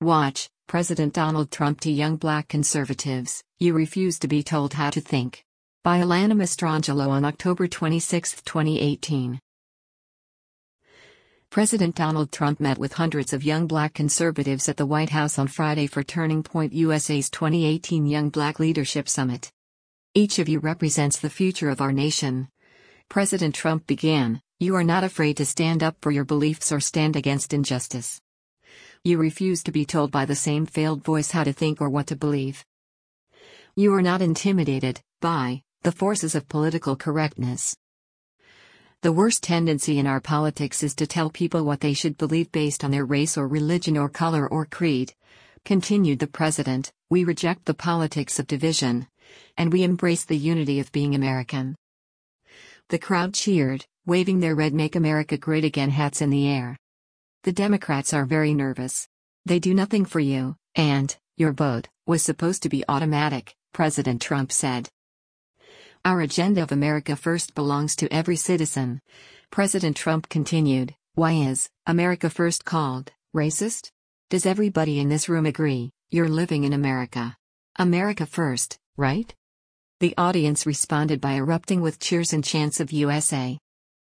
Watch, President Donald Trump to young black conservatives, "You refuse to be told how to think." By Alana Mastrangelo on October 26, 2018. President Donald Trump met with hundreds of young black conservatives at the White House on Friday for Turning Point USA's 2018 Young Black Leadership Summit. "Each of you represents the future of our nation," President Trump began. "You are not afraid to stand up for your beliefs or stand against injustice. You refuse to be told by the same failed voice how to think or what to believe. You are not intimidated by the forces of political correctness. The worst tendency in our politics is to tell people what they should believe based on their race or religion or color or creed," continued the president. "We reject the politics of division, and we embrace the unity of being American." The crowd cheered, waving their red "Make America Great Again" hats in the air. "The Democrats are very nervous. They do nothing for you, and your vote was supposed to be automatic," President Trump said. "Our agenda of America First belongs to every citizen," President Trump continued. "Why is America First called racist? Does everybody in this room agree you're living in America? America First, right?" The audience responded by erupting with cheers and chants of USA.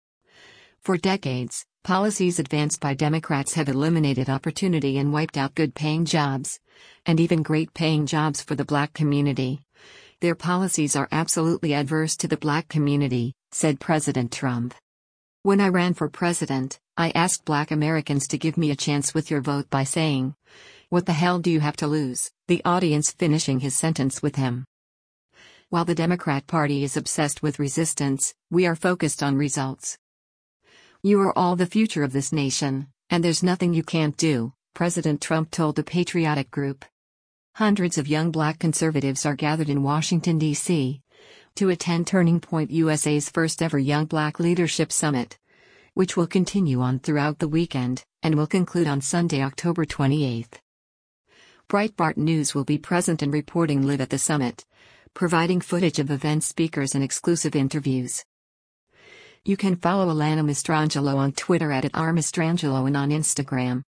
For decades, policies advanced by Democrats have eliminated opportunity and wiped out good-paying jobs, and even great-paying jobs for the black community. "Their policies are absolutely adverse to the black community," said President Trump. "When I ran for president, I asked black Americans to give me a chance with your vote by saying, 'What the hell do you have to lose?'" The audience finishing his sentence with him. "While the Democrat Party is obsessed with resistance, we are focused on results. You are all the future of this nation, and there's nothing you can't do," President Trump told the patriotic group. Hundreds of young black conservatives are gathered in Washington, D.C., to attend Turning Point USA's first-ever Young Black Leadership Summit, which will continue on throughout the weekend, and will conclude on Sunday, October 28. Breitbart News will be present and reporting live at the summit, providing footage of event speakers and exclusive interviews. You can follow Alana Mastrangelo on Twitter @RMastrangelo and on Instagram